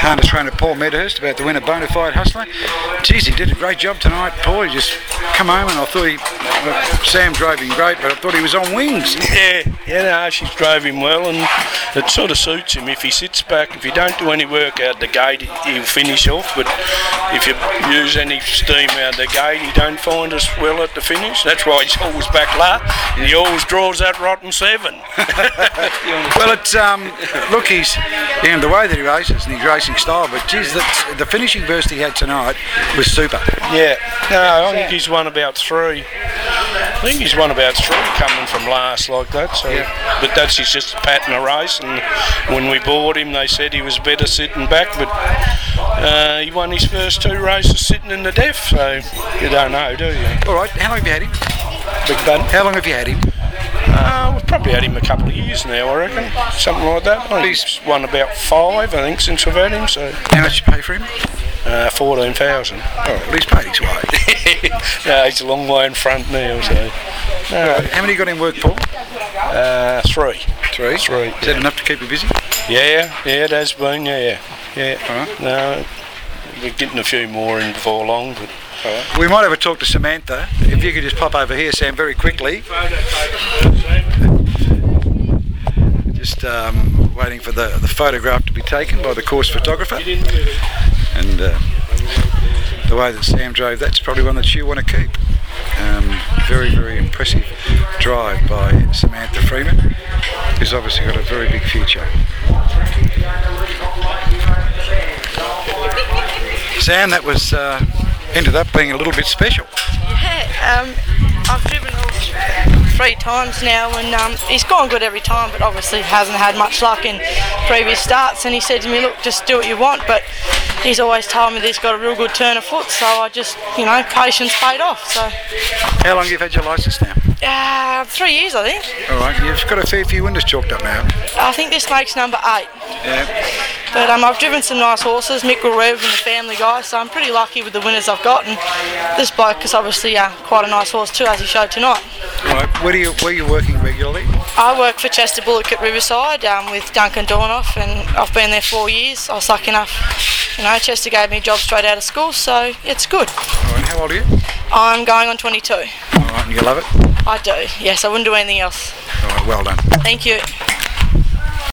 harness trainer Paul Medhurst about the winner Bonafide Hustler. Geez, he did a great job tonight, Paul. He just come home and I thought Sam drove him great, but I thought he was on wings. No, she drove him well, and it sort of suits him. If he sits back, if you don't do any work out the gate, he'll finish off, but if you use any steam out the gate, he don't find us well at the finish. That's why he's always back last, and he always draws that rotten 7. Well, it's look, he's the way that he races and his racing style, but geez, the finishing burst he had tonight was super. Yeah, no, I think he's won about 3. I think he's won about 3 coming from last like that. So, but that's just a pattern of race. And when we bought him, they said he was better sitting back, but he won his first 2 races sitting in the def. So you don't know, do you? All right, how long have you had him? Big bun. How long have you had him? We've probably had him a couple of years now, I reckon. Something like that. He's won about 5, I think, since we've had him. So. How much you pay for him? 14,000. Oh, well, he's paid his way. No, he's a long way in front now. So. How many got in work, Paul? 3. 3? Is that enough to keep you busy? Yeah, it has been, yeah. All right. No, we're getting a few more in before long, but... We might have a talk to Samantha. If you could just pop over here, Sam, very quickly. Just waiting for the photograph to be taken by the course photographer. And the way that Sam drove, that's probably one that you want to keep. Very, very impressive drive by Samantha Freeman, who's obviously got a very big future. Sam, that was ended up being a little bit special. Yeah, I've driven horse 3 times now, and he's gone good every time, but obviously hasn't had much luck in previous starts. And he said to me, look, just do what you want, but he's always told me that he's got a real good turn of foot, so I just, patience paid off. So. How long have you had your licence now? 3 years, I think. All right, you've got a fair few winners chalked up now. I think this makes number 8. Yeah. But I've driven some nice horses, Mickle Rev and the Family Guy, so I'm pretty lucky with the winners I've got. And this bloke is obviously quite a nice horse too, as he showed tonight. All right, where are you working regularly? I work for Chester Bullock at Riverside with Duncan Dornoff, and I've been there 4 years. I was lucky enough, Chester gave me a job straight out of school, so it's good. All right, how old are you? I'm going on 22. All right, and you love it? I do, yes, I wouldn't do anything else. All right, well done. Thank you.